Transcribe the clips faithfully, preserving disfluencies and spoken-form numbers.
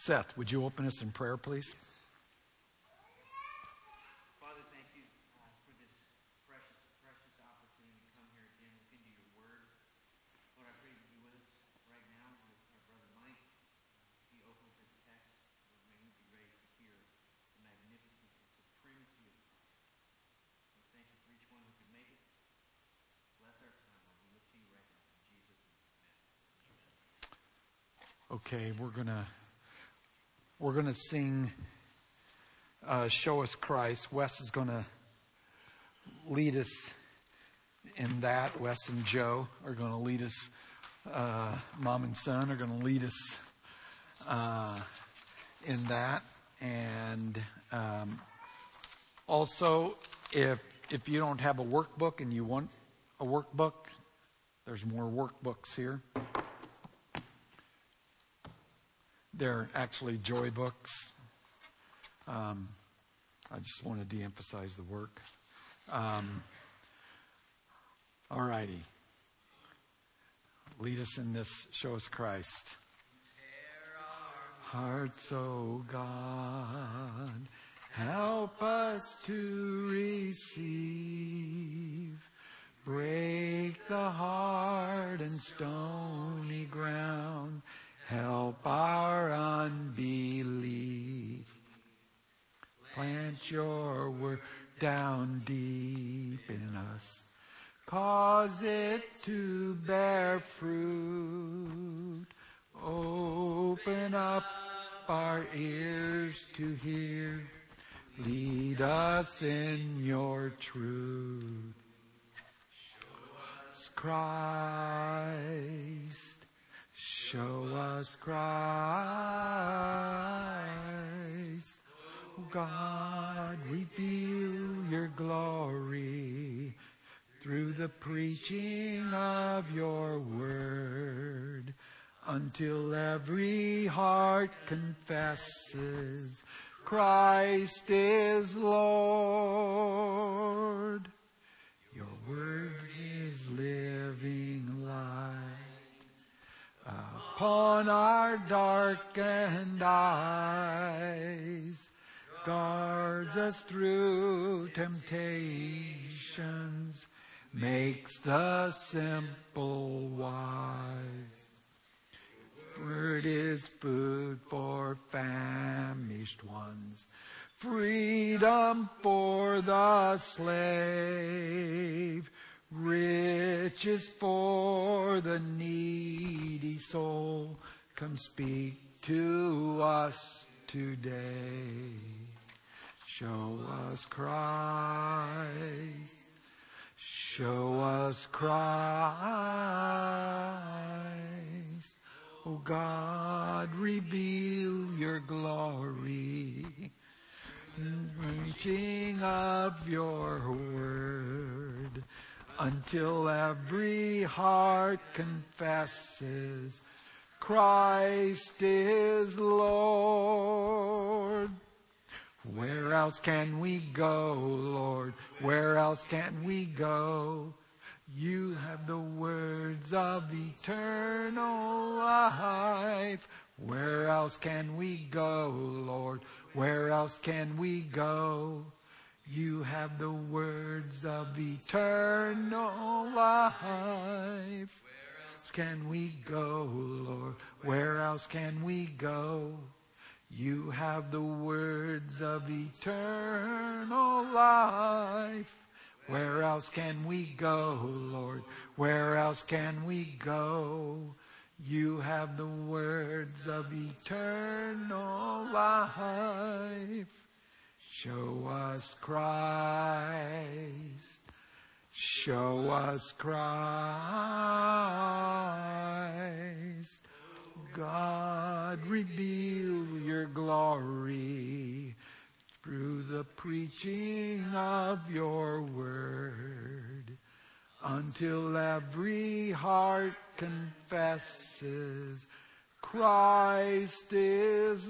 Seth, would you open us in prayer, please? Father, thank you uh, for this precious, precious opportunity to come here again, look into your word. Lord, I pray you be with us right now with our brother Mike. Uh, he opens his text. Lord, may we be ready to hear the magnificence and supremacy of Christ. Lord, thank you for each one who could make it. Bless our time, Lord. We look to you right now. In Jesus' name, amen. Okay, we're gonna we're gonna sing uh, "Show Us Christ." Wes is gonna lead us in that. Wes and Joe are gonna lead us. Uh, Mom and son are gonna lead us uh, in that, and um, also if if you don't have a workbook and you want a workbook, there's more workbooks here. They're actually joy books. Um, I just want to de-emphasize the work. Um, all righty. Lead us in this. Show us Christ. Hearts, O God, help us to receive. Break the hard and stony ground. Help our unbelief. Plant your word down deep in us. Cause it to bear fruit. Open up our ears to hear. Lead us in your truth. Show us Christ. Show us Christ. Oh God, reveal your glory through the preaching of your word, until every heart confesses Christ is Lord. Your word is living light upon our darkened eyes, guards us through temptations, makes the simple wise. Word is food for famished ones, freedom for the slave, riches for the needy soul. Come speak to us today. Show us Christ. Show us Christ. O God, reveal your glory. Preaching of your word, until every heart confesses Christ is Lord. Where else can we go, Lord? Where else can we go? You have the words of eternal life. Where else can we go, Lord? Where else can we go? You have the words of eternal life. Where else can we go, Lord? Where else can we go? You have the words of eternal life. Where else can we go, Lord? Where else can we go? You have the words of eternal life. Show us Christ. Show us Christ. God, reveal your glory through the preaching of your word, until every heart confesses Christ is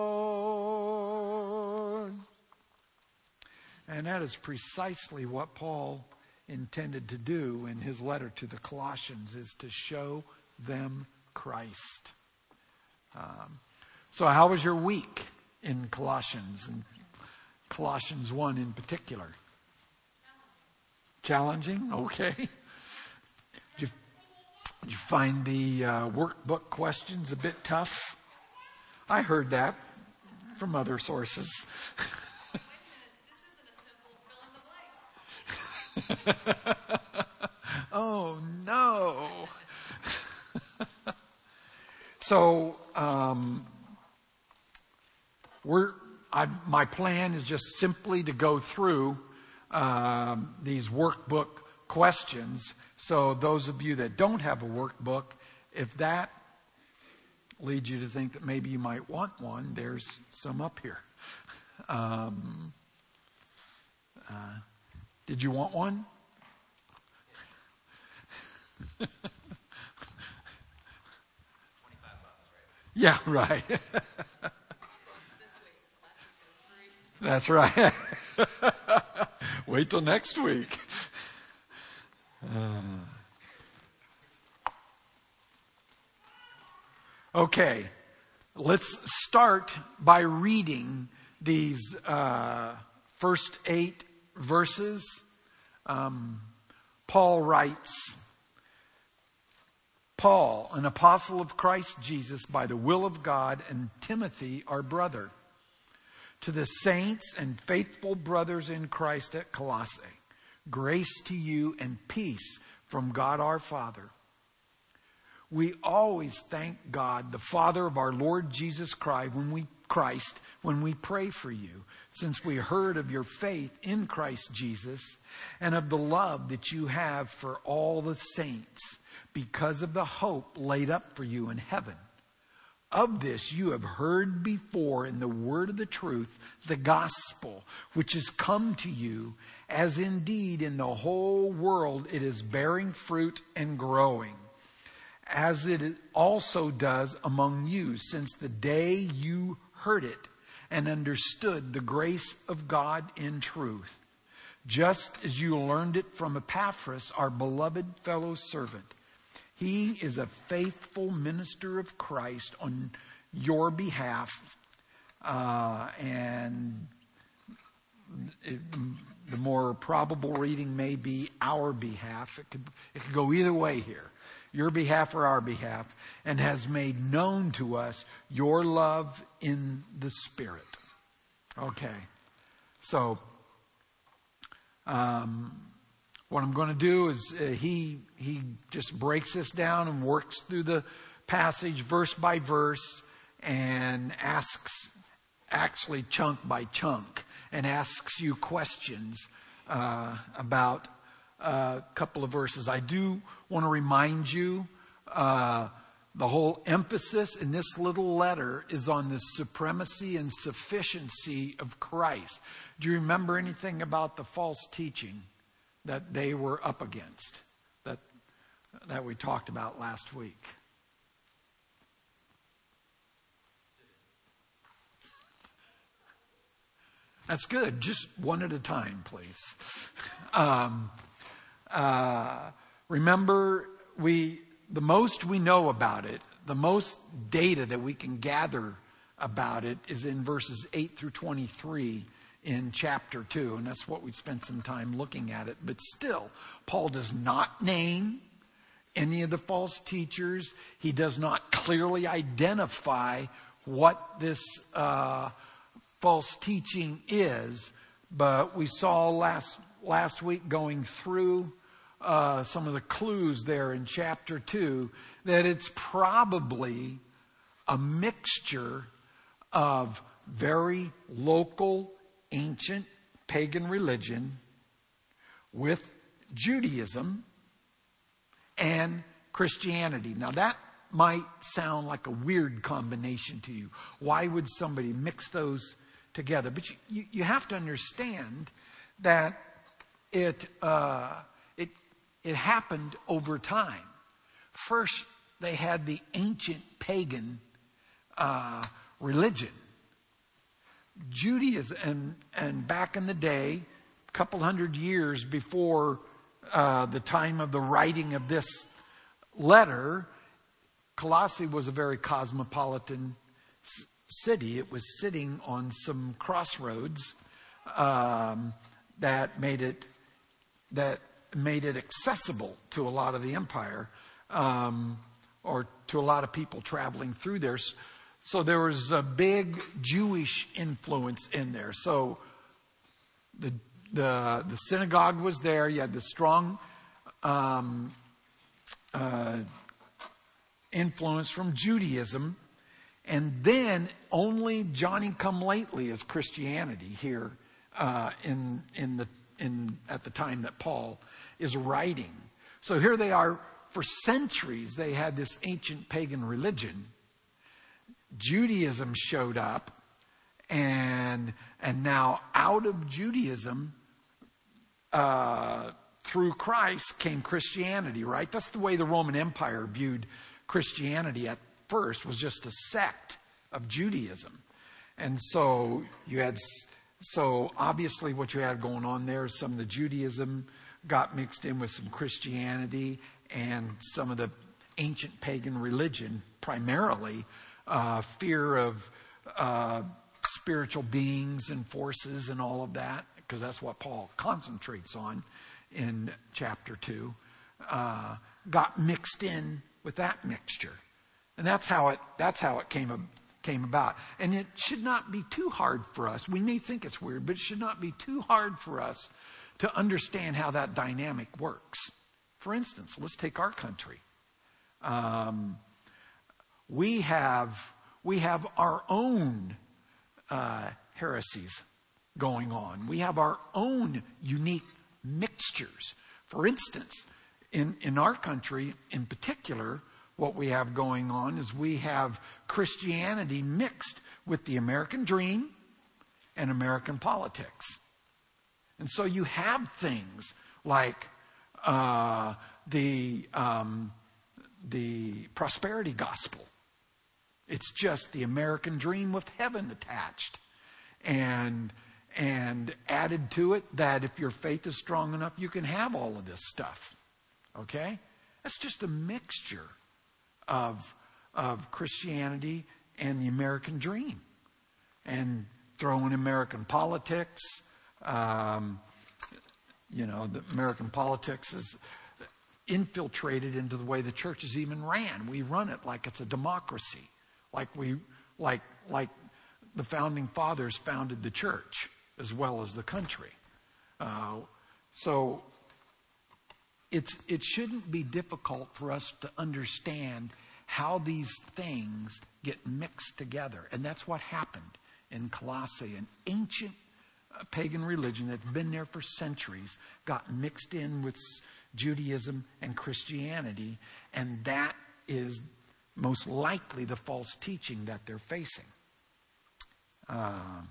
Lord. And that is precisely what Paul intended to do in his letter to the Colossians, is to show them Christ. Um, So how was your week in Colossians, and Colossians one in particular? Challenging? Okay. Did you, did you find the uh, workbook questions a bit tough? I heard that from other sources. Oh, no. So, um, we're, I, my plan is just simply to go through um, these workbook questions. So those of you that don't have a workbook, if that leads you to think that maybe you might want one, there's some up here. Um, uh, did you want one? Yeah, right. That's right. Wait till next week. Uh. Okay, let's start by reading these uh, first eight verses. Um, Paul writes, Paul, an apostle of Christ Jesus by the will of God, and Timothy, our brother, to the saints and faithful brothers in Christ at Colossae, grace to you and peace from God our Father. We always thank God, the Father of our Lord Jesus Christ, when we Christ, when we pray for you, since we heard of your faith in Christ Jesus and of the love that you have for all the saints, because of the hope laid up for you in heaven. Of this you have heard before in the word of the truth, the gospel, which has come to you, as indeed in the whole world it is bearing fruit and growing, as it also does among you, since the day you heard it and understood the grace of God in truth, just as you learned it from Epaphras, our beloved fellow servant. He is a faithful minister of Christ on your behalf, uh, and it, the more probable reading may be our behalf. It could, it could go either way here, your behalf or our behalf, and has made known to us your love in the Spirit. Okay, so um, what I'm going to do is uh, he he just breaks this down and works through the passage verse by verse and asks, actually chunk by chunk, and asks you questions uh, about a couple of verses. I do want to remind you uh, the whole emphasis in this little letter is on the supremacy and sufficiency of Christ. Do you remember anything about the false teaching that they were up against, that that we talked about last week? That's good. Just one at a time, please. Um, uh, remember, we the most we know about it, the most data that we can gather about it is in verses eight through twenty-three in chapter two, and that's what we spent some time looking at it. But still, Paul does not name any of the false teachers. He does not clearly identify what this uh, false teaching is. But we saw last last week, going through uh, some of the clues there in chapter two, that it's probably a mixture of very local, ancient pagan religion with Judaism and Christianity. Now that might sound like a weird combination to you. Why would somebody mix those together? But you, you, you have to understand that it uh, it it happened over time. First, they had the ancient pagan uh, religion. Judaism, and, and back in the day, a couple hundred years before uh, the time of the writing of this letter, Colossae was a very cosmopolitan c- city. It was sitting on some crossroads um, that made it that made it accessible to a lot of the empire, um, or to a lot of people traveling through there. So there was a big Jewish influence in there. So the the the synagogue was there. You had the strong um, uh, influence from Judaism, and then only Johnny-come-lately is Christianity here uh, in in the in at the time that Paul is writing. So here they are. For centuries, they had this ancient pagan religion. Judaism showed up, and and now out of Judaism, uh, through Christ came Christianity, right? That's the way the Roman Empire viewed Christianity at first, was just a sect of Judaism. And so you had, so obviously what you had going on there is some of the Judaism got mixed in with some Christianity and some of the ancient pagan religion, primarily uh, fear of uh, spiritual beings and forces and all of that, because that's what Paul concentrates on in chapter two, uh, got mixed in with that mixture. And that's how it that's how it came came about. And it should not be too hard for us. We may think it's weird, but it should not be too hard for us to understand how that dynamic works. For instance, let's take our country. Um, we have we have our own uh, heresies going on. We have our own unique mixtures. For instance, in, in our country in particular, what we have going on is we have Christianity mixed with the American dream and American politics. And so you have things like uh, the um, the prosperity gospel. It's just the American dream with heaven attached, and and added to it that if your faith is strong enough, you can have all of this stuff. Okay, that's just a mixture of of Christianity and the American dream, and throw in American politics. Um, you know, the American politics is infiltrated into the way the churches even ran. We run it like it's a democracy, like we like like the founding fathers founded the church as well as the country. Uh, so it's it shouldn't be difficult for us to understand how these things get mixed together, and that's what happened in Colossae, an ancient uh, pagan religion that's been there for centuries, got mixed in with Judaism and Christianity, and that is most likely the false teaching that they're facing. Um,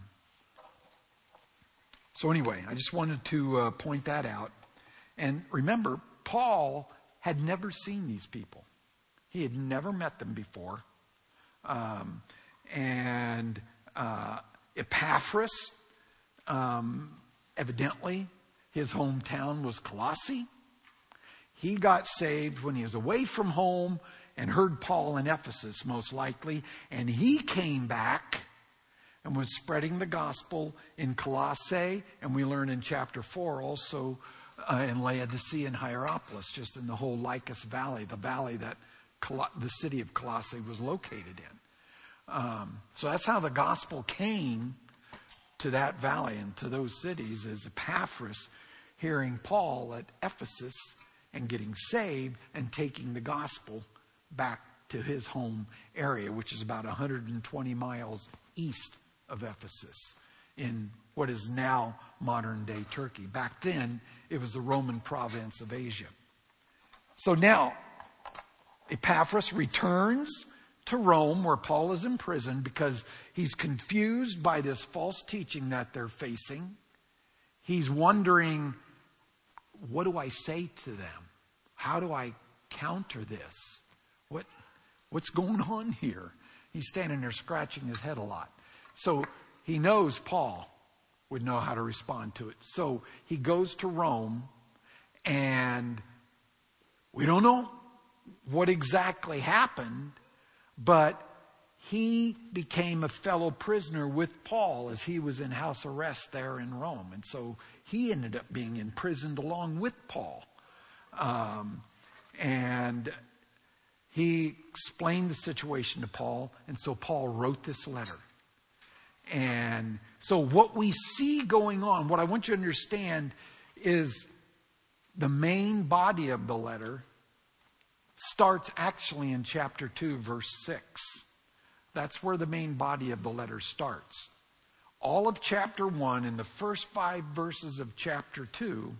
so anyway, I just wanted to uh, point that out. And remember, Paul had never seen these people. He had never met them before. Um, and uh, Epaphras, um, evidently, his hometown was Colossae. He got saved when he was away from home and heard Paul in Ephesus, most likely. And he came back and was spreading the gospel in Colossae. And we learn in chapter four also uh, in Laodicea and Hierapolis, just in the whole Lycus Valley, the valley that Col- the city of Colossae was located in. Um, so that's how the gospel came to that valley and to those cities, is Epaphras hearing Paul at Ephesus and getting saved and taking the gospel back to his home area, which is about one hundred twenty miles east of Ephesus in what is now modern-day Turkey. Back then, it was the Roman province of Asia. So now, Epaphras returns to Rome, where Paul is in prison, because he's confused by this false teaching that they're facing. He's wondering, what do I say to them? How do I counter this? What, what's going on here? He's standing there scratching his head a lot. So he knows Paul would know how to respond to it. So he goes to Rome, and we don't know what exactly happened, but he became a fellow prisoner with Paul as he was in house arrest there in Rome. And so he ended up being imprisoned along with Paul. Um, and he explained the situation to Paul. And so Paul wrote this letter. And so what we see going on, what I want you to understand is the main body of the letter starts actually in chapter two, verse six. That's where the main body of the letter starts. All of chapter one and the first five verses of chapter two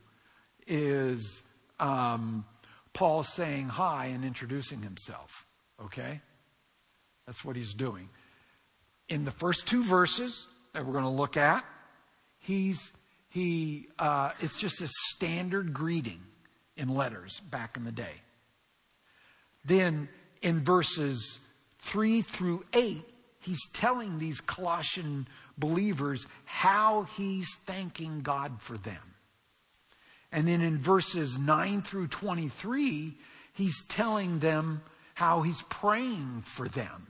is um, Paul saying hi and introducing himself. Okay? That's what he's doing. In the first two verses that we're going to look at, he's he uh, it's just a standard greeting in letters back in the day. Then in verses three through eight, he's telling these Colossian believers how he's thanking God for them. And then in verses nine through twenty-three, he's telling them how he's praying for them.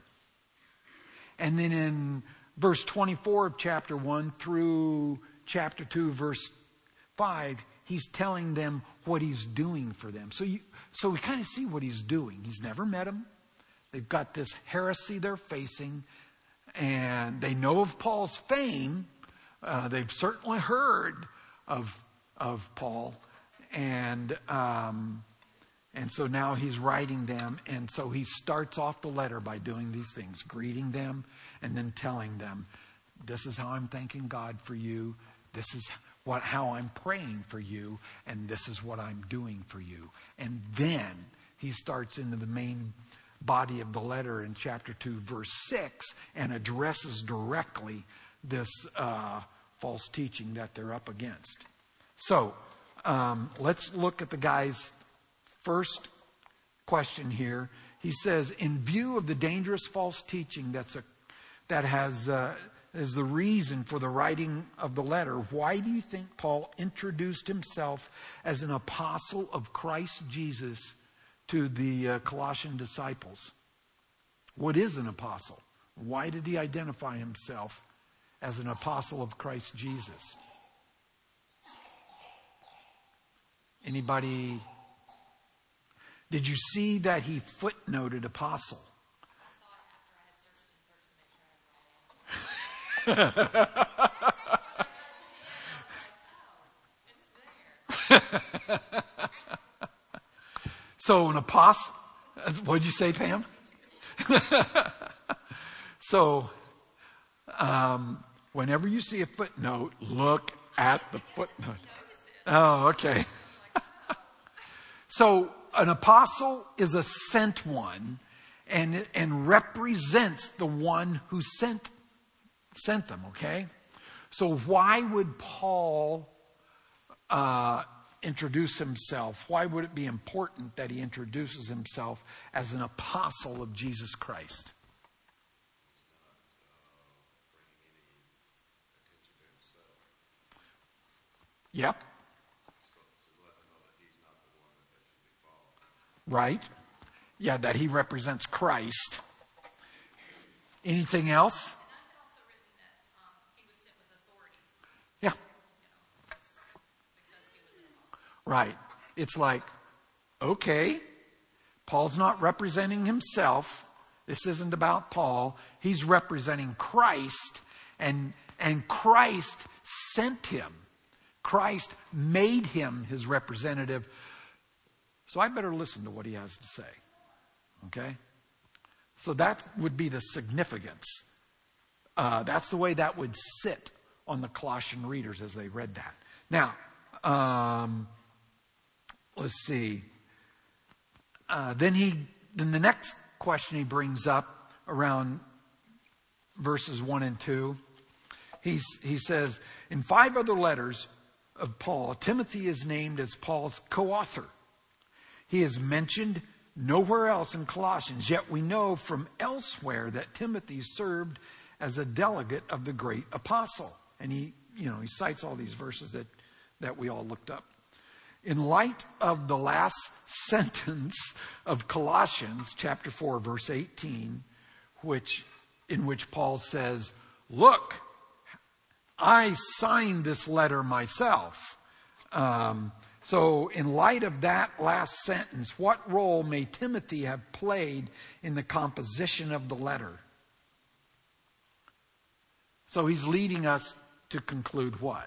And then in verse twenty-four of chapter one through chapter two, verse five, he's telling them what he's doing for them. So you, so we kind of see what he's doing. He's never met them. They've got this heresy they're facing. And they know of Paul's fame. Uh, they've certainly heard of, of Paul. And, um, and so now he's writing them. And so he starts off the letter by doing these things. Greeting them and then telling them, this is how I'm thanking God for you. This is what how I'm praying for you. And this is what I'm doing for you. And then he starts into the main body of the letter in chapter two, verse six, and addresses directly this uh, false teaching that they're up against. So um, let's look at the guy's first question here. He says, in view of the dangerous false teaching that's a, that has uh, is the reason for the writing of the letter, why do you think Paul introduced himself as an apostle of Christ Jesus to the uh, Colossian disciples? What is an apostle? Why did he identify himself as an apostle of Christ Jesus? Anybody? Did you see that he footnoted apostle? So an apostle, what'd you say, Pam? So, um, whenever you see a footnote, look at the footnote. Oh, okay. So an apostle is a sent one and, and represents the one who sent, sent them, okay? So why would Paul uh, introduce himself? Why would it be important that he introduces himself as an apostle of Jesus Christ? Yep. Right. Yeah, that he represents Christ. Anything else? Yeah. Right. It's like, okay, Paul's not representing himself. This isn't about Paul. He's representing Christ, and and Christ sent him. Christ made him his representative. So I better listen to what he has to say. Okay? So that would be the significance. Uh, that's the way that would sit on the Colossian readers as they read that. Now, um, let's see. Uh, then he, then the next question he brings up around verses one and two. He's, he says, in five other letters of Paul, Timothy is named as Paul's co-author. He is mentioned nowhere else in Colossians, yet we know from elsewhere that Timothy served as a delegate of the great apostle. And he, you know, he cites all these verses that, that we all looked up. In light of the last sentence of Colossians chapter four, verse eighteen, which in which Paul says, look, I signed this letter myself. Um, so in light of that last sentence, what role may Timothy have played in the composition of the letter? So he's leading us to conclude what?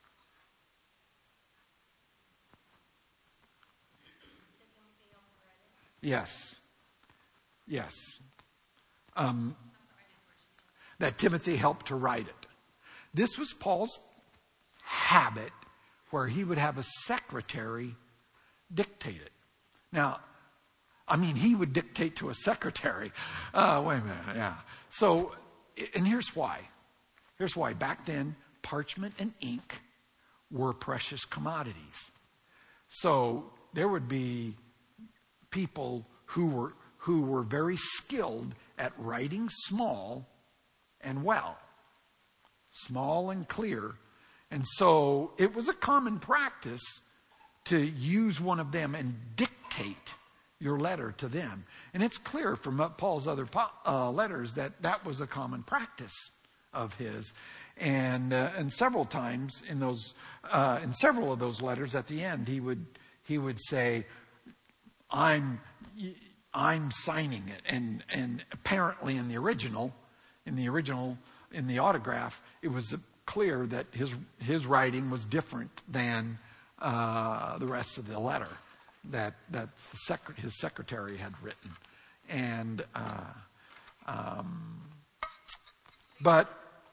Yes. Yes. Um, that Timothy helped to write it. This was Paul's habit, where he would have a secretary dictate it. Now, I mean, he would dictate to a secretary. Uh, wait a minute, yeah. So, and here's why. Here's why. Back then, parchment and ink were precious commodities. So there would be people who were who were very skilled at writing small and well. Small and clear. And so it was a common practice to use one of them and dictate your letter to them. And it's clear from Paul's other uh, letters that that was a common practice of his. And uh, and several times in those uh, in several of those letters at the end, he would he would say, I'm I'm signing it. And and apparently in the original, in the original in the autograph, it was clear that his his writing was different than uh, the rest of the letter that that the sec- his secretary had written. And uh, um, but.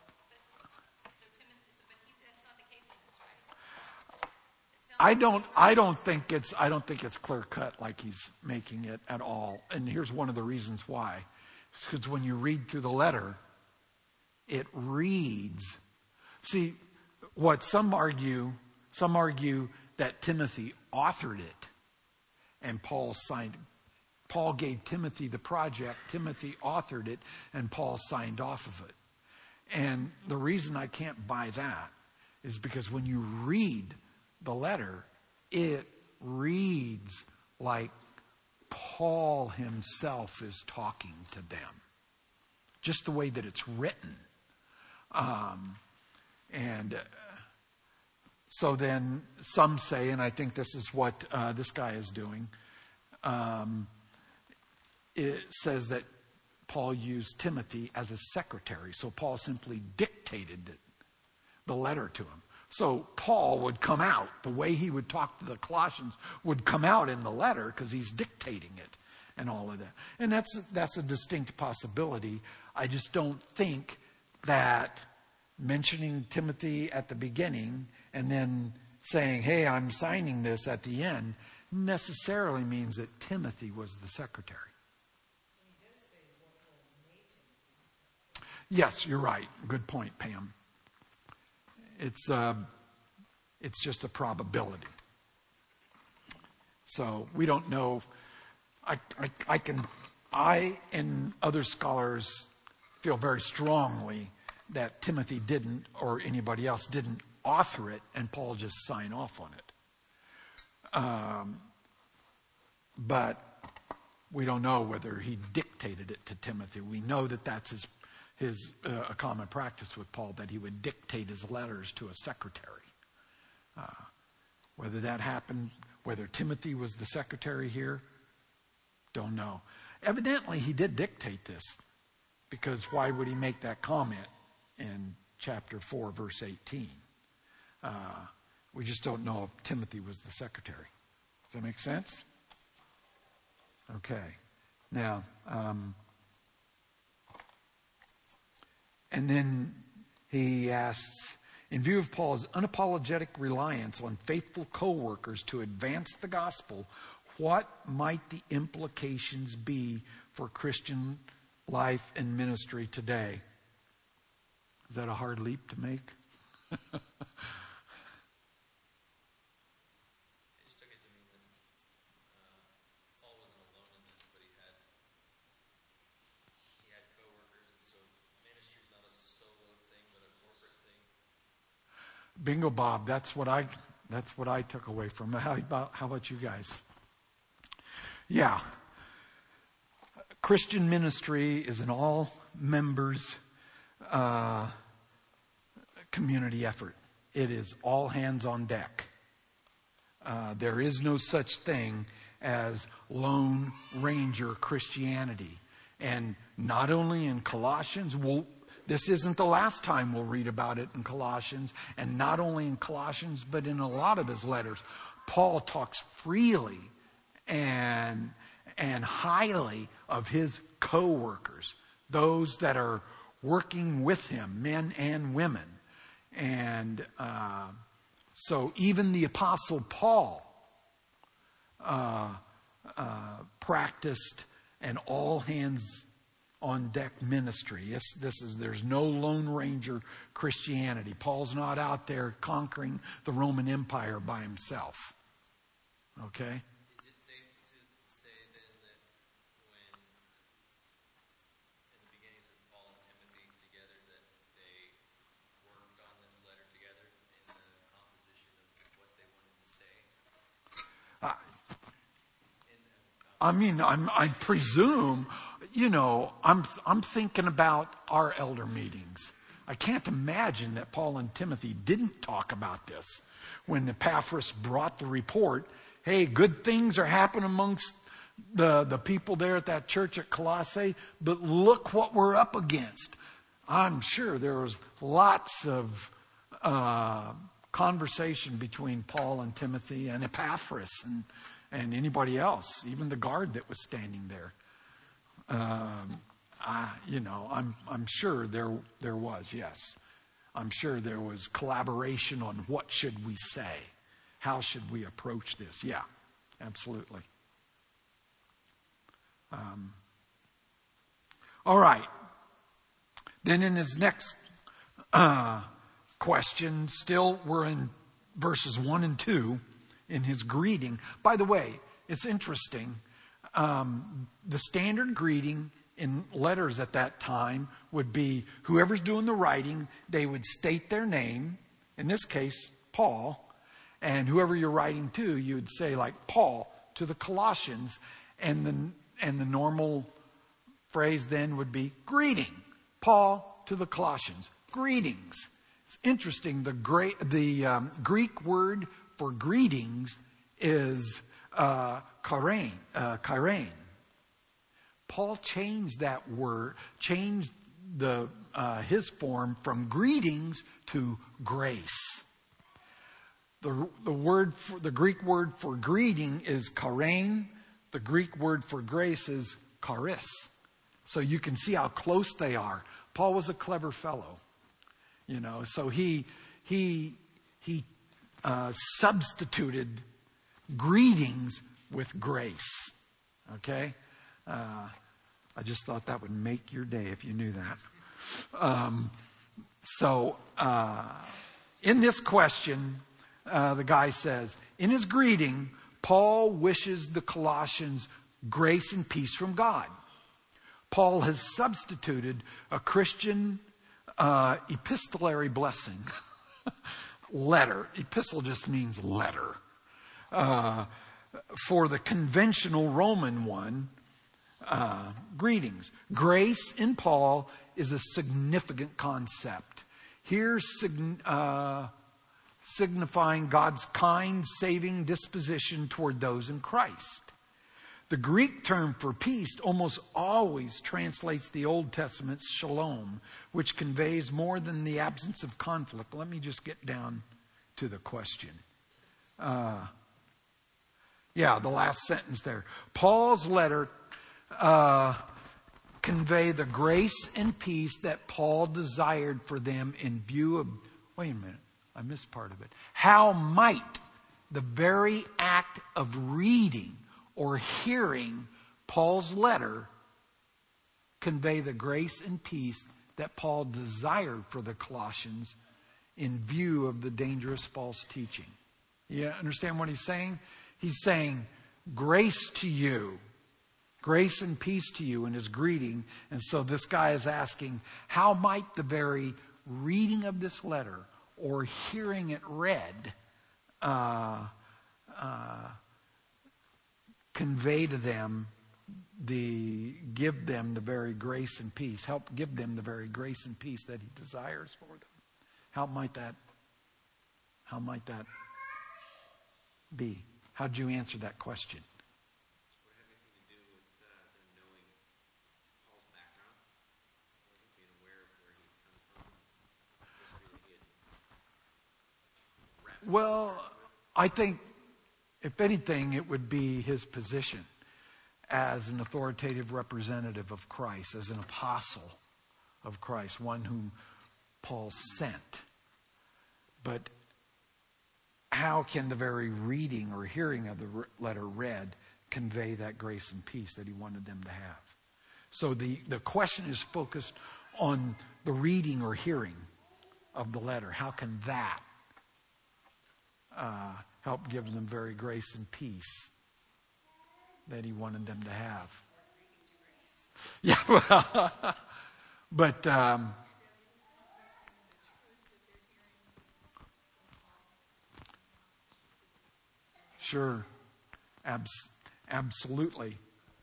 I don't. I don't think it's. I don't think it's clear cut like he's making it at all. And here's one of the reasons why. Because when you read through the letter, it reads. See, what some argue. Some argue that Timothy authored it, and Paul signed. Paul gave Timothy the project. Timothy authored it, and Paul signed off of it. And the reason I can't buy that is because when you read the letter, it reads like Paul himself is talking to them. Just the way that it's written. Um, and uh, so then some say, and I think this is what uh, this guy is doing, um, it says that Paul used Timothy as a secretary. So Paul simply dictated it, the letter to him. So Paul would come out, the way he would talk to the Colossians would come out in the letter because he's dictating it and all of that. And that's that's a distinct possibility. I just don't think that mentioning Timothy at the beginning and then saying, hey, I'm signing this at the end, necessarily means that Timothy was the secretary. Yes, you're right. Good point, Pam. It's uh, it's just a probability. So we don't know. I, I I can I and other scholars feel very strongly that Timothy didn't, or anybody else didn't, author it, and Paul just signed off on it. Um, but we don't know whether he dictated it to Timothy. We know that that's his. His uh, a common practice with Paul, that he would dictate his letters to a secretary. Uh, whether that happened, whether Timothy was the secretary here, don't know. Evidently, he did dictate this, because why would he make that comment in chapter four, verse eighteen? Uh, we just don't know if Timothy was the secretary. Does that make sense? Okay. Now, um, and then he asks, in view of Paul's unapologetic reliance on faithful co-workers to advance the gospel, what might the implications be for Christian life and ministry today? Is that a hard leap to make? Bingo, Bob. That's what I. That's what I took away from it. How about how about you guys? Yeah, Christian ministry is an all members uh, community effort. It is all hands on deck. Uh, there is no such thing as Lone Ranger Christianity. And not only in Colossians, we'll, this isn't the last time we'll read about it in Colossians, and not only in Colossians, but in a lot of his letters, Paul talks freely and, and highly of his co-workers, those that are working with him, men and women. And uh, so even the Apostle Paul uh, uh, practiced an all hands on deck ministry. Yes, this is there's no Lone Ranger Christianity. Paul's not out there conquering the Roman Empire by himself. Okay? Is it safe to say then that when in the beginnings of Paul and Timothy together that they worked on this letter together in the composition of what they wanted to say? Uh, I mean, I'm, I presume, you know, I'm I'm thinking about our elder meetings. I can't imagine that Paul and Timothy didn't talk about this when Epaphras brought the report. Hey, good things are happening amongst the, the people there at that church at Colossae, but look what we're up against. I'm sure there was lots of uh, conversation between Paul and Timothy and Epaphras and, and anybody else, even the guard that was standing there. Um, I, you know, I'm I'm sure there there was, yes. I'm sure there was collaboration on what should we say. How should we approach this? Yeah, absolutely. Um, all right. Then in his next uh, question, still we're in verses one and two in his greeting. By the way, it's interesting. Um, the standard greeting in letters at that time would be whoever's doing the writing, they would state their name. In this case, Paul. And whoever you're writing to, you would say like Paul to the Colossians. And the, and the normal phrase then would be greeting. Paul to the Colossians. Greetings. It's interesting. The, great, the um, Greek word for greetings is uh, chairein, uh, chairein. Paul changed that word, changed the uh, his form from greetings to grace. The, the word for, the Greek word for greeting is chairein. The Greek word for grace is charis. So you can see how close they are. Paul was a clever fellow, you know. So he he he uh, substituted greetings with grace. Okay, uh, I just thought that would make your day if you knew that. Um, so uh, in this question. Uh, the guy says, in his greeting, Paul wishes the Colossians grace and peace from God. Paul has substituted a Christian uh, epistolary blessing. Letter. Epistle just means letter. Uh, for the conventional Roman one, uh, greetings. Grace in Paul is a significant concept. Here's uh, signifying God's kind, saving disposition toward those in Christ. The Greek term for peace almost always translates the Old Testament's shalom, which conveys more than the absence of conflict. Let me just get down to the question. Uh, yeah, the last sentence there. Paul's letter uh, convey the grace and peace that Paul desired for them in view of... Wait a minute. I missed part of it. How might the very act of reading or hearing Paul's letter convey the grace and peace that Paul desired for the Colossians in view of the dangerous false teaching? You understand what he's saying? He's saying, grace to you, grace and peace to you in his greeting. And so this guy is asking, how might the very reading of this letter or hearing it read uh, uh, convey to them the give them the very grace and peace. Help give them the very grace and peace that he desires for them. How might that, how might that be? How did you answer that question? Would it have anything to do with uh, them knowing Paul's background? Or being aware of where he comes from? History that he had wrapped Well, I think, if anything, it would be his position as an authoritative representative of Christ, as an apostle of Christ, one whom Paul sent. But how can the very reading or hearing of the letter read convey that grace and peace that he wanted them to have? So the, the question is focused on the reading or hearing of the letter. How can that uh, help give them very grace and peace that he wanted them to have? Yeah, well, but um, sure, Abs- absolutely.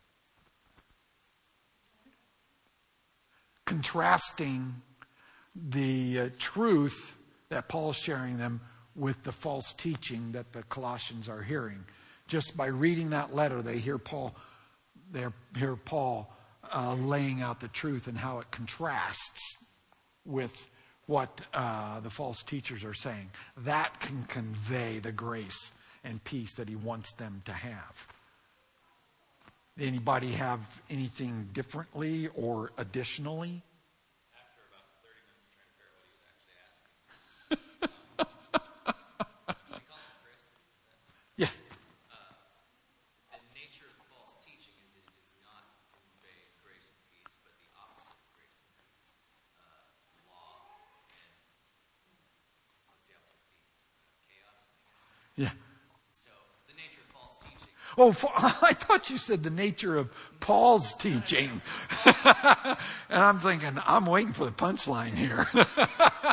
Contrasting the uh, truth that Paul's sharing them with the false teaching that the Colossians are hearing. Just by reading that letter, they hear Paul, they hear Paul uh, laying out the truth and how it contrasts with what uh, the false teachers are saying. That can convey the grace and peace that he wants them to have. Anybody have anything differently or additionally? After about thirty minutes trying to figure out what he was actually asking. Can we call him Chris? Yeah. The nature of false teaching is that it does not convey grace and peace, but the opposite of grace and peace. Uh, law and what's the opposite of peace? Uh, chaos, I guess. Yeah. So the nature of false teaching. Oh, I thought you said the nature of Paul's teaching. And I'm thinking, I'm waiting for the punchline here. False teaching.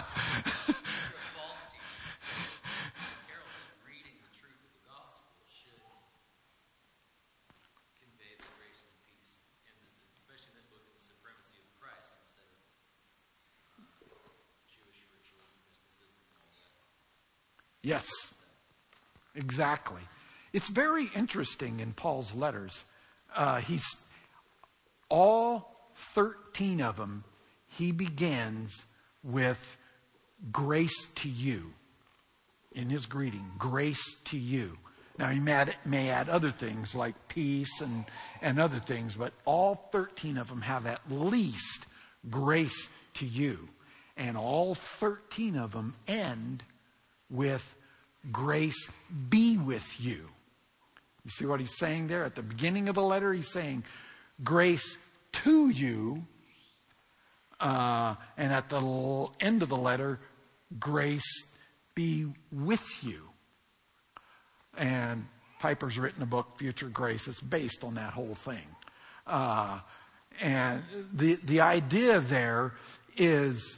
Carol said reading the truth of the gospel should convey the grace and peace, and this, especially in this book, the supremacy of Christ instead of Jewish rituals and mysticism and all that. Yes, exactly. It's very interesting in Paul's letters. Uh, he's all thirteen of them. He begins with grace to you in his greeting. Grace to you. Now he may add, may add other things like peace and, and other things, but all thirteen of them have at least grace to you. And all thirteen of them end with grace be with you. You see what he's saying there? At the beginning of the letter, he's saying grace to you. Uh, and at the l- end of the letter, grace be with you. And Piper's written a book, Future Grace. It's based on that whole thing. Uh, and the, the idea there is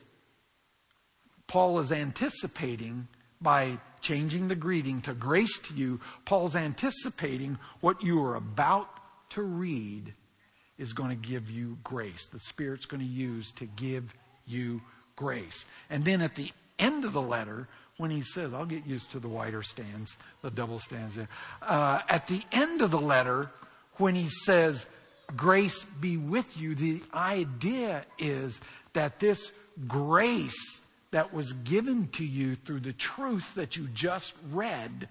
Paul is anticipating by changing the greeting to grace to you. Paul's anticipating what you are about to read is going to give you grace. The Spirit's going to use to give you grace. And then at the end of the letter, when he says, I'll get used to the wider stands, the double stands. Uh, at the end of the letter, when he says, grace be with you, the idea is that this grace that was given to you through the truth that you just read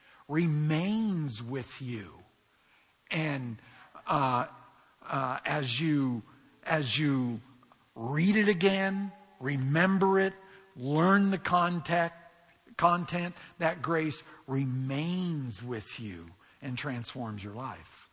remains with you. And uh, uh, as you as you read it again, remember it, learn the content, content, that grace remains with you and transforms your life.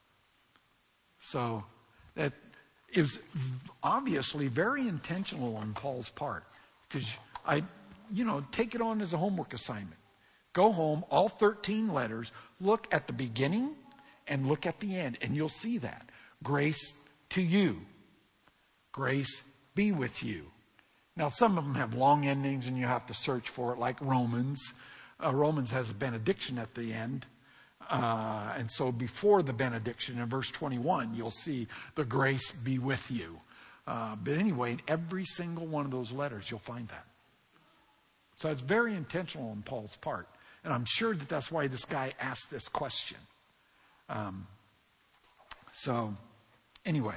So that is obviously very intentional on Paul's part, because I, you know, take it on as a homework assignment. Go home, all thirteen letters, look at the beginning and look at the end, and you'll see that. Grace to you. Grace be with you. Now, some of them have long endings and you have to search for it, like Romans. Uh, Romans has a benediction at the end. Uh, and so before the benediction in verse twenty-one, you'll see the grace be with you. Uh, but anyway, in every single one of those letters, you'll find that. So it's very intentional on Paul's part. And I'm sure that that's why this guy asked this question. Um, so, anyway.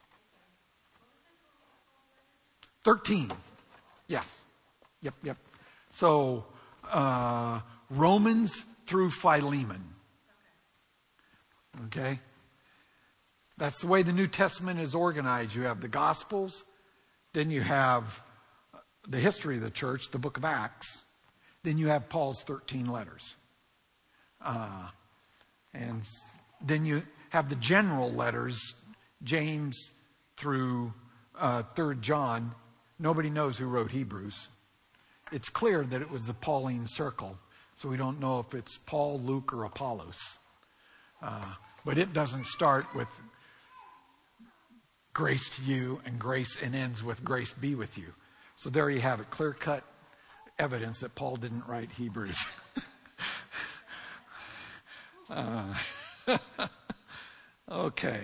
thirteen. Yes. Yep, yep. So, uh, Romans through Philemon. Okay? That's the way the New Testament is organized. You have the Gospels, then you have the history of the church, the book of Acts, then you have Paul's thirteen letters. Uh, and then you have the general letters, James through uh, Third John. Nobody knows who wrote Hebrews. It's clear that it was the Pauline circle, so we don't know if it's Paul, Luke, or Apollos. Uh, but it doesn't start with grace to you and grace and ends with grace be with you. So there you have it, clear-cut evidence that Paul didn't write Hebrews. uh, okay.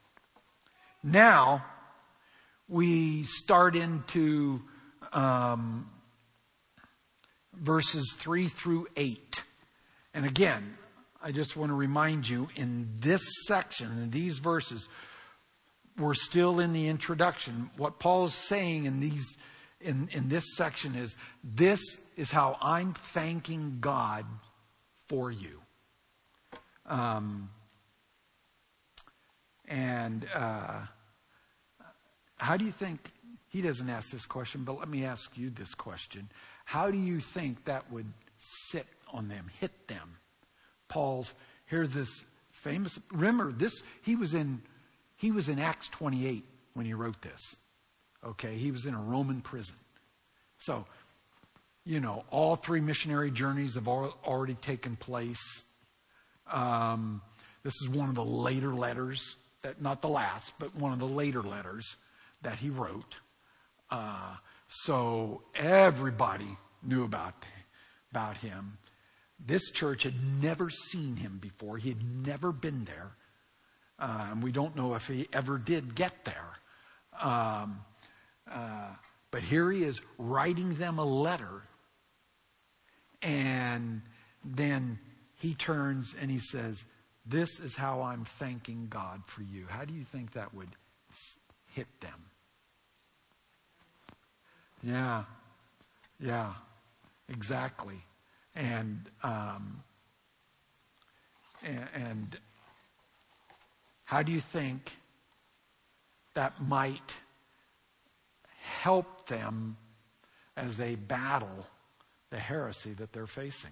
Now, we start into um, verses three through eight. And again, I just want to remind you, in this section, in these verses, we're still in the introduction. What Paul's saying in these in, in this section is, this is how I'm thanking God for you. Um, and uh, how do you think, he doesn't ask this question, but let me ask you this question. How do you think that would sit on them, hit them? Paul's, here's this famous, remember this, he was in, he was in Acts twenty-eight when he wrote this. Okay, he was in a Roman prison. So, you know, all three missionary journeys have al- already taken place. Um, this is one of the later letters, that not the last, but one of the later letters that he wrote. Uh, so everybody knew about, about him. This church had never seen him before. He had never been there. Uh, and we don't know if he ever did get there. Um, uh, but here he is writing them a letter. And then he turns and he says, this is how I'm thanking God for you. How do you think that would hit them? Yeah. Yeah. Exactly. And, um, and, and how do you think that might help them as they battle the heresy that they're facing?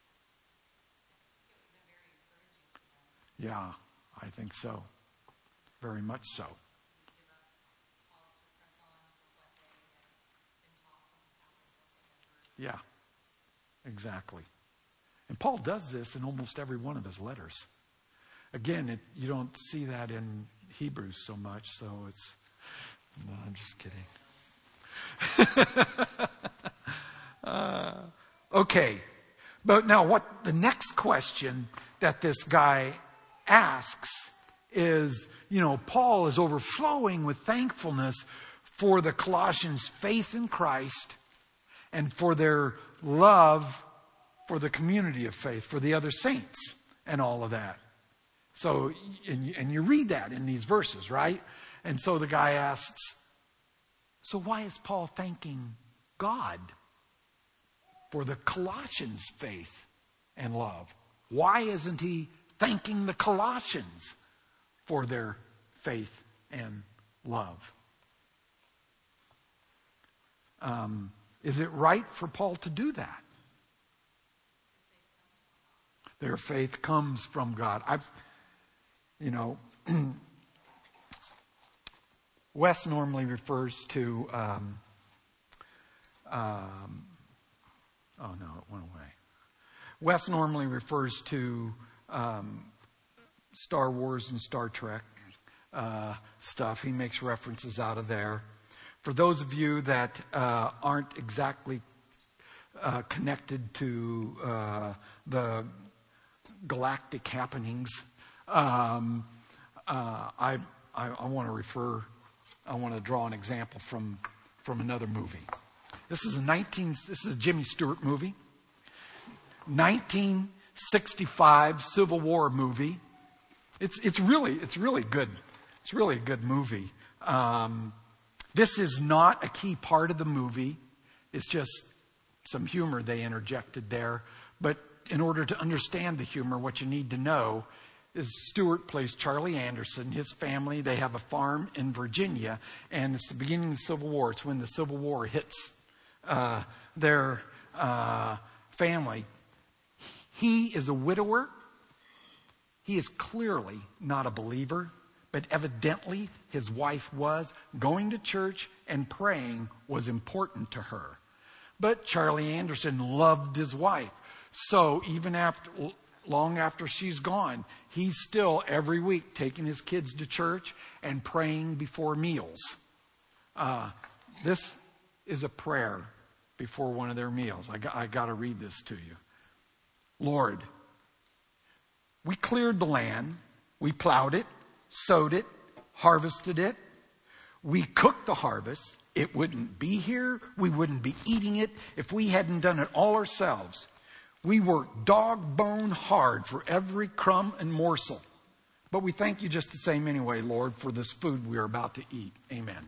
Yeah, I think so. Very much so. Yeah, exactly. And Paul does this in almost every one of his letters. Again, it, you don't see that in Hebrews so much, so it's... No, I'm just kidding. uh, okay. But now what the next question that this guy asks is, you know, Paul is overflowing with thankfulness for the Colossians' faith in Christ and for their love for the community of faith, for the other saints and all of that. So, and you, and you read that in these verses, right? And so the guy asks, so why is Paul thanking God for the Colossians' faith and love? Why isn't he thanking the Colossians for their faith and love? Um, is it right for Paul to do that? Their faith comes from God. I've, you know, Wes normally refers to, um, um, oh no, it went away. Wes normally refers to um, Star Wars and Star Trek uh, stuff. He makes references out of there. For those of you that uh, aren't exactly uh, connected to uh, the galactic happenings, um, uh, I, I, I want to refer, I want to draw an example from, from another movie. This is a nineteen. This is a Jimmy Stewart movie. nineteen sixty-five Civil War movie. It's it's really it's really good. It's really a good movie. Um, this is not a key part of the movie. It's just some humor they interjected there. But in order to understand the humor, what you need to know is Stewart plays Charlie Anderson. His family, they have a farm in Virginia, and it's the beginning of the Civil War. It's when the Civil War hits uh, their uh, family. He is a widower. He is clearly not a believer, but evidently his wife was. Going to church and praying was important to her. But Charlie Anderson loved his wife. So even after, long after she's gone, he's still every week taking his kids to church and praying before meals. Uh, this is a prayer before one of their meals. I got, I got to read this to you. Lord, we cleared the land, we plowed it, sowed it, harvested it. We cooked the harvest. It wouldn't be here. We wouldn't be eating it if we hadn't done it all ourselves. We worked dog bone hard for every crumb and morsel. But we thank you just the same anyway, Lord, for this food we are about to eat. Amen.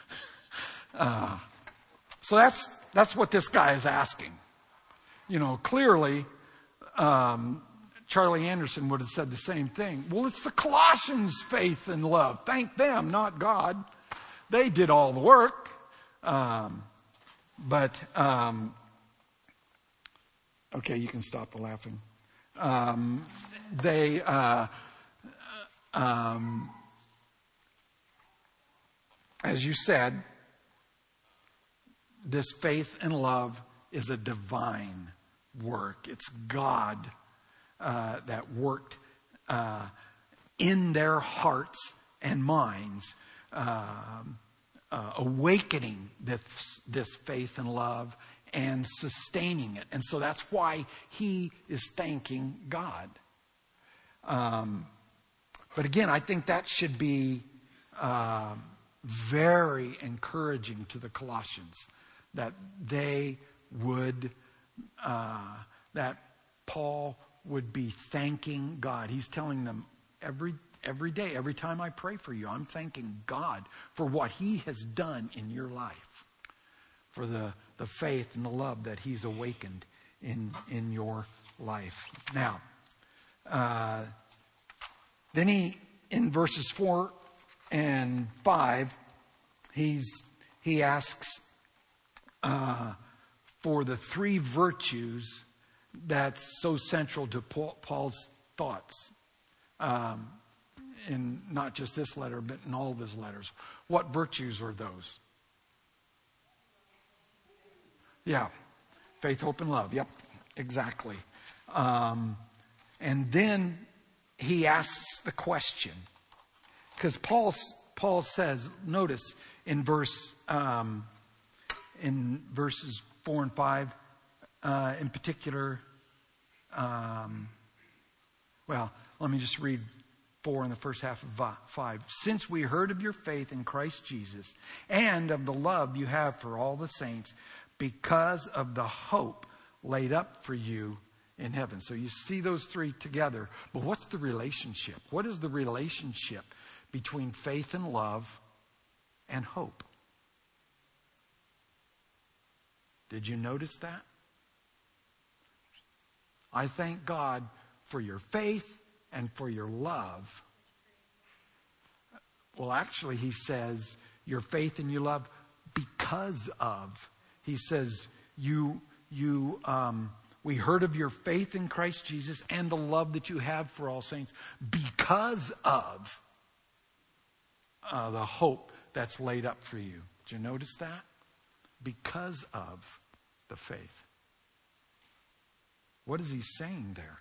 Uh, so that's that's what this guy is asking. You know, clearly, um, Charlie Anderson would have said the same thing. Well, it's the Colossians' faith and love. Thank them, not God. They did all the work. Um, but, um, okay, you can stop the laughing. Um, they, uh, um, as you said, this faith and love is a divine work. It's God uh, that worked uh, in their hearts and minds, uh, uh, awakening this, this faith and love and sustaining it. And so that's why he is thanking God. Um, but again, I think that should be uh, very encouraging to the Colossians, that they would, uh, that Paul would be thanking God. He's telling them every every day, every time I pray for you, I'm thanking God for what he has done in your life, for the, the faith and the love that he's awakened in, in your life. Now, uh, then he, in verses four and five, he's he asks uh, for the three virtues that's so central to Paul, Paul's thoughts. Um, in not just this letter, but in all of his letters. What virtues are those? Yeah. Faith, hope, and love. Yep, exactly. Um, and then he asks the question. Because Paul, Paul says, notice in verse um, in verses four and five, uh, in particular, um, well, let me just read four in the first half of five. Since we heard of your faith in Christ Jesus and of the love you have for all the saints, because of the hope laid up for you in heaven. So you see those three together. But what's the relationship? What is the relationship between faith and love and hope? Did you notice that? I thank God for your faith and for your love. Well, actually, he says your faith and your love because of. He says you you um, we heard of your faith in Christ Jesus and the love that you have for all saints because of uh, the hope that's laid up for you. Did you notice that? Because of the faith. What is he saying there?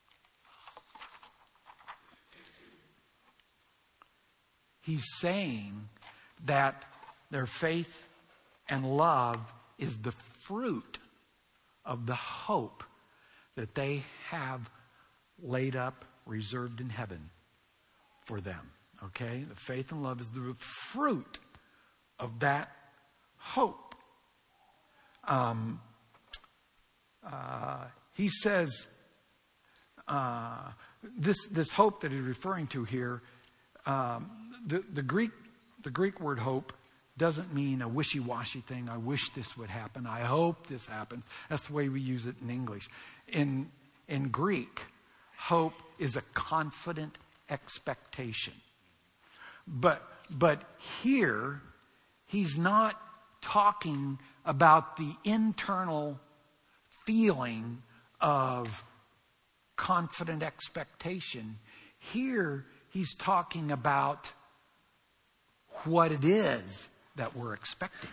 He's saying that their faith and love is the fruit of the hope that they have laid up, reserved in heaven for them. Okay? The faith and love is the fruit of that hope. Um, uh, he says, uh, this this hope that he's referring to here, um, the the Greek the Greek word hope doesn't mean a wishy-washy thing. I wish this would happen. I hope this happens. That's the way we use it in English. In in Greek, hope is a confident expectation. But but here, he's not talking about the internal feeling of confident expectation. Here, he's talking about what it is that we're expecting.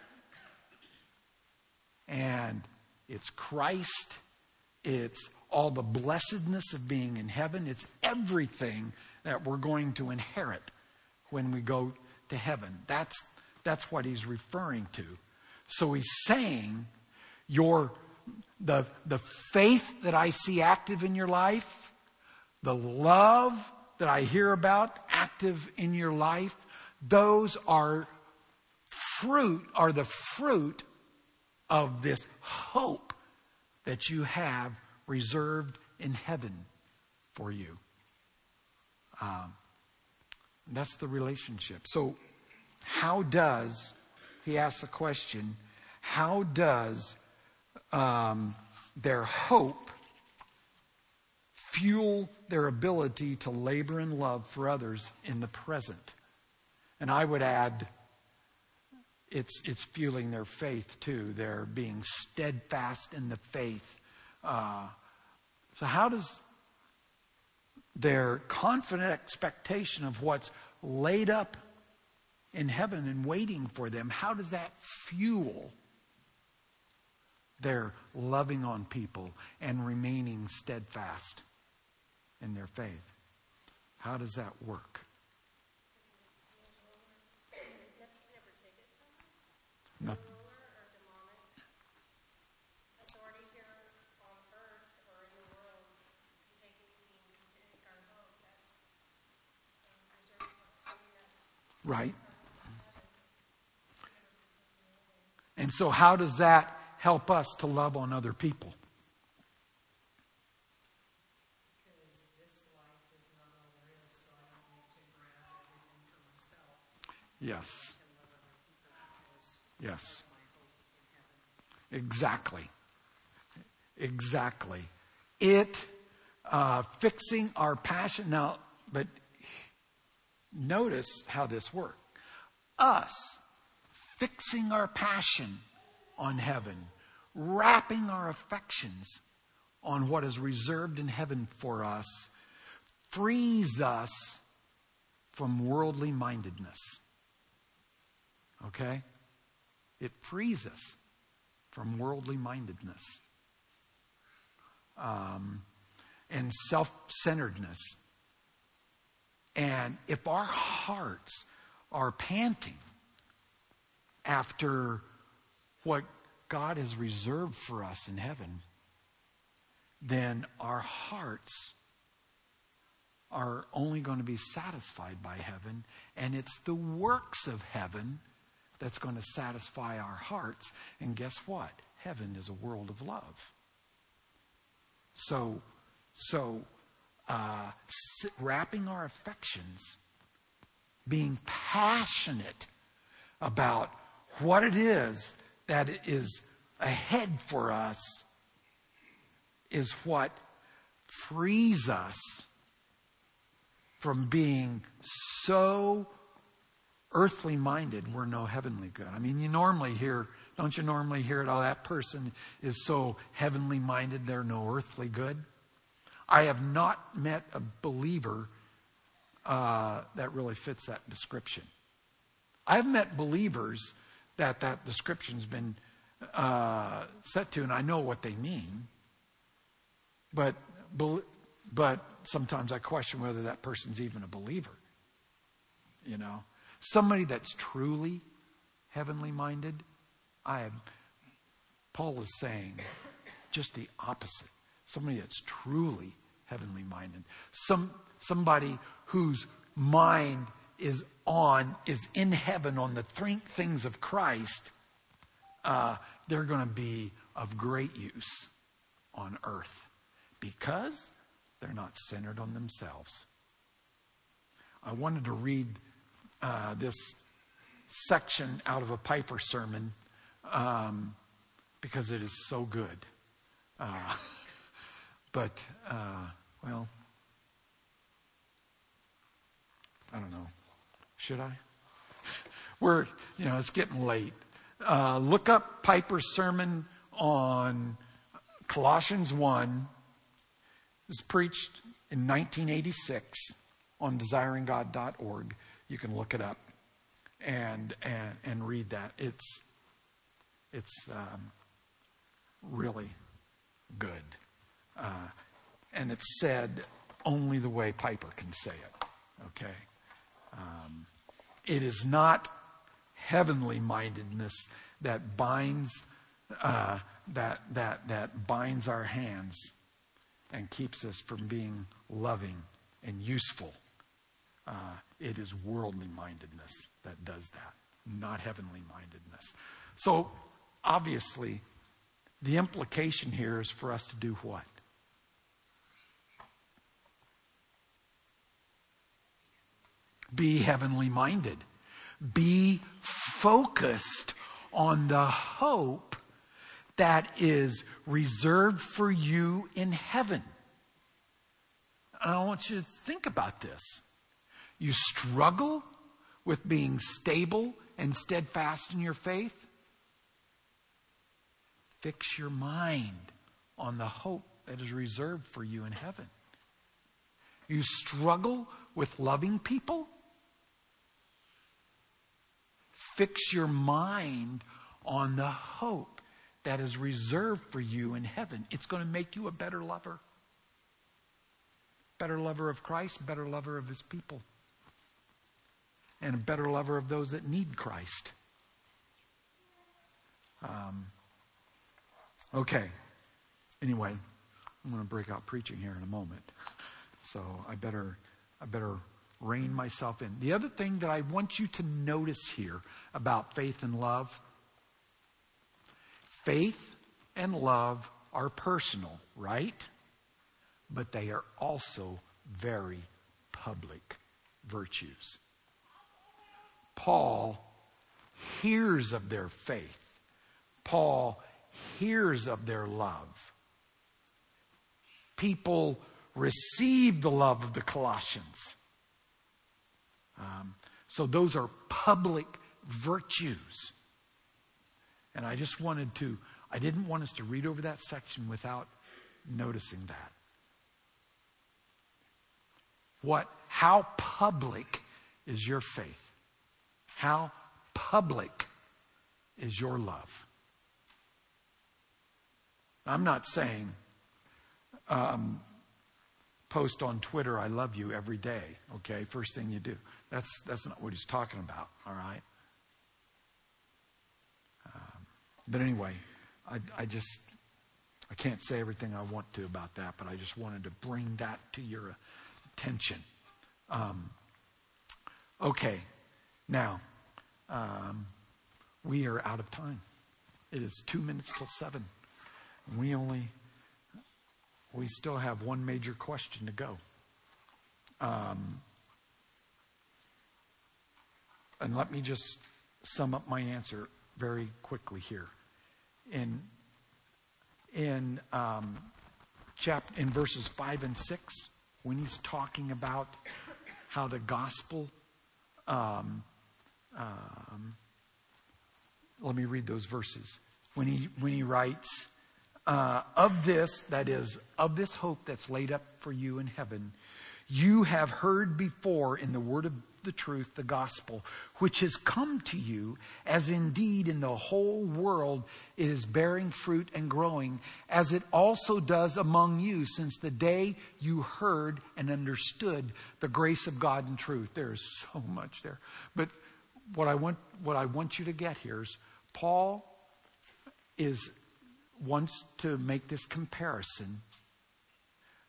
And it's Christ. It's all the blessedness of being in heaven. It's everything that we're going to inherit when we go to heaven. That's, that's what he's referring to. So he's saying, your, the, the faith that I see active in your life, the love that I hear about active in your life, those are fruit, are the fruit of this hope that you have reserved in heaven for you. Um, that's the relationship. So how does, he asks the question, how does um, their hope fuel their ability to labor in love for others in the present? And I would add, it's it's fueling their faith too. They're being steadfast in the faith. Uh, so how does their confident expectation of what's laid up in heaven and waiting for them, how does that fuel their loving on people and remaining steadfast in their faith? How does that work? Not, right. And so how does that help us to love on other people? Because this life is not all there is, so I don't need to grab everything for myself. Yes. I can love other people because Yes. that's my hope in heaven. Exactly. Exactly. It uh, fixing our passion. Now, but notice how this works. Us fixing our passion on heaven, wrapping our affections on what is reserved in heaven for us, frees us from worldly mindedness. Okay? It frees us from worldly mindedness um, and self-centeredness. And if our hearts are panting after what God has reserved for us in heaven, then our hearts are only going to be satisfied by heaven. And it's the works of heaven that's going to satisfy our hearts. And guess what? Heaven is a world of love. So, so uh, wrapping our affections, being passionate about what it is that is ahead for us, is what frees us from being so earthly minded we're no heavenly good. I mean, you normally hear, don't you normally hear it, oh, that person is so heavenly minded they're no earthly good? I have not met a believer uh, that really fits that description. I've met believers that that description's been uh, set to, and I know what they mean. But but sometimes I question whether that person's even a believer. You know, somebody that's truly heavenly minded. I have. Paul is saying just the opposite. Somebody that's truly heavenly minded. Some somebody whose mind is on, is in heaven on the three things of Christ, uh, they're going to be of great use on earth because they're not centered on themselves. I wanted to read uh, this section out of a Piper sermon um, because it is so good. Uh, but, uh, well, I don't know. Should I? We're, you know, it's getting late. Uh, look up Piper's sermon on Colossians one. It was preached in nineteen eighty-six on desiring god dot org. You can look it up and and, and read that. It's it's um, really good. Uh, and it's said only the way Piper can say it. Okay? Um, it is not heavenly mindedness that binds uh, that that that binds our hands and keeps us from being loving and useful. Uh, it is worldly mindedness that does that, not heavenly mindedness. So obviously, the implication here is for us to do what? Be heavenly minded. Be focused on the hope that is reserved for you in heaven. And I want you to think about this. You struggle with being stable and steadfast in your faith. Fix your mind on the hope that is reserved for you in heaven. You struggle with loving people. Fix your mind on the hope that is reserved for you in heaven. It's going to make you a better lover. Better lover of Christ, better lover of his people. And a better lover of those that need Christ. Um, okay. Anyway, I'm going to break out preaching here in a moment. So I better, I better rein myself in. The other thing that I want you to notice here about faith and love. Faith and love are personal, right? But they are also very public virtues. Paul hears of their faith. Paul hears of their love. People receive the love of the Colossians. Um, so those are public virtues. And I just wanted to, I didn't want us to read over that section without noticing that. What, how public is your faith? How public is your love? I'm not saying um, post on Twitter, I love you every day, okay? First thing you do. That's, that's not what he's talking about, all right? Um, but anyway, I, I just, I can't say everything I want to about that, but I just wanted to bring that to your attention. Um, okay, now, um, we are out of time. It is two minutes till seven. We only, we still have one major question to go. Um, and let me just sum up my answer very quickly here. In in um, chap in verses five and six, when he's talking about how the gospel, um, um, let me read those verses. When he when he writes, uh, of this, that is, of this hope that's laid up for you in heaven, you have heard before in the word of the truth, the gospel, which has come to you, as indeed in the whole world it is bearing fruit and growing, as it also does among you since the day you heard and understood the grace of God and truth. There is so much there. But what I want, what I want you to get here is Paul is wants to make this comparison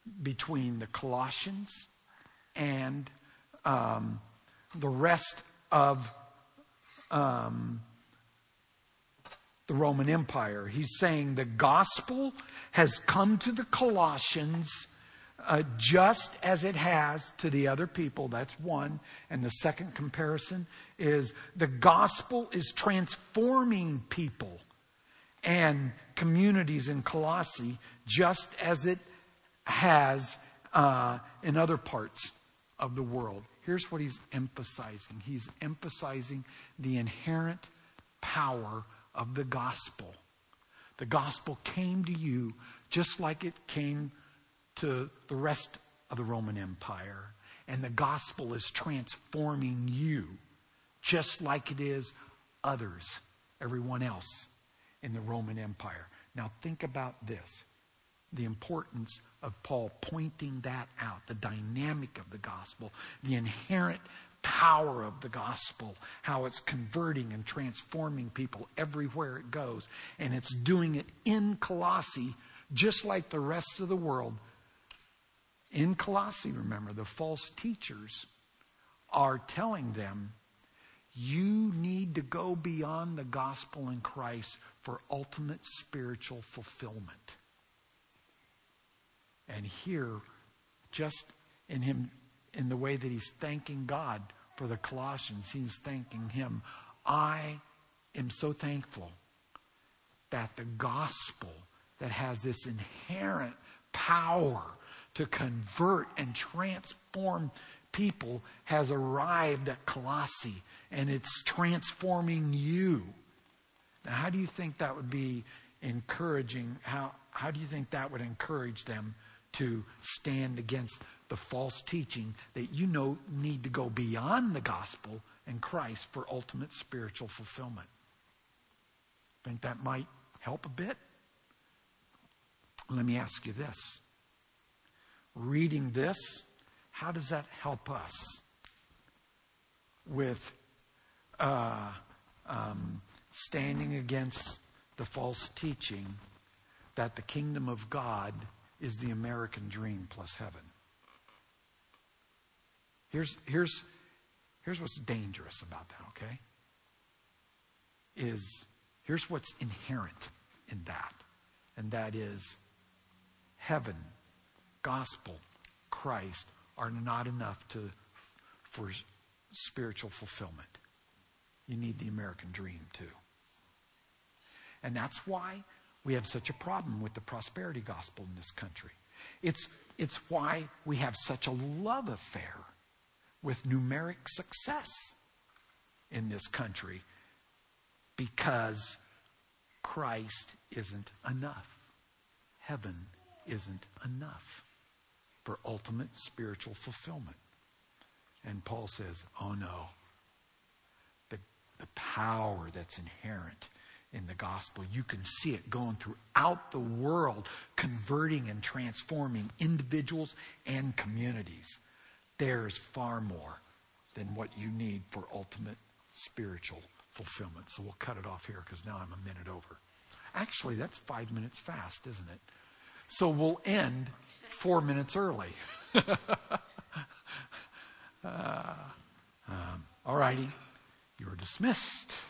between the Colossians and um, the rest of um, the Roman Empire. He's saying the gospel has come to the Colossians uh, just as it has to the other people. That's one. And the second comparison is the gospel is transforming people and communities in Colossae just as it has uh, in other parts of the world. Here's what he's emphasizing. He's emphasizing the inherent power of the gospel. The gospel came to you just like it came to the rest of the Roman Empire. And the gospel is transforming you just like it is others, everyone else in the Roman Empire. Now think about this. The importance of Paul pointing that out, the dynamic of the gospel, the inherent power of the gospel, how it's converting and transforming people everywhere it goes. And it's doing it in Colossae, just like the rest of the world. In Colossae, remember, the false teachers are telling them, you need to go beyond the gospel in Christ for ultimate spiritual fulfillment. And here, just in him, in the way that he's thanking God for the Colossians, he's thanking him. I am so thankful that the gospel that has this inherent power to convert and transform people has arrived at Colossae, and it's transforming you. Now, how do you think that would be encouraging? How, how do you think that would encourage them to stand against the false teaching that you know need to go beyond the gospel and Christ for ultimate spiritual fulfillment? Think that might help a bit? Let me ask you this. Reading this, how does that help us with uh, um, standing against the false teaching that the kingdom of God is the American dream plus heaven? Here's, here's, here's what's dangerous about that, okay? Is here's what's inherent in that. And that is heaven, gospel, Christ are not enough to for spiritual fulfillment. You need the American dream too. And that's why we have such a problem with the prosperity gospel in this country. It's, it's why we have such a love affair with numeric success in this country, because Christ isn't enough. Heaven isn't enough for ultimate spiritual fulfillment. And Paul says, oh no, the, the power that's inherent in the gospel, you can see it going throughout the world, converting and transforming individuals and communities. There is far more than what you need for ultimate spiritual fulfillment. So we'll cut it off here because now I'm a minute over. Actually, that's five minutes fast, isn't it? So we'll end four minutes early. uh, um, all righty. You're dismissed.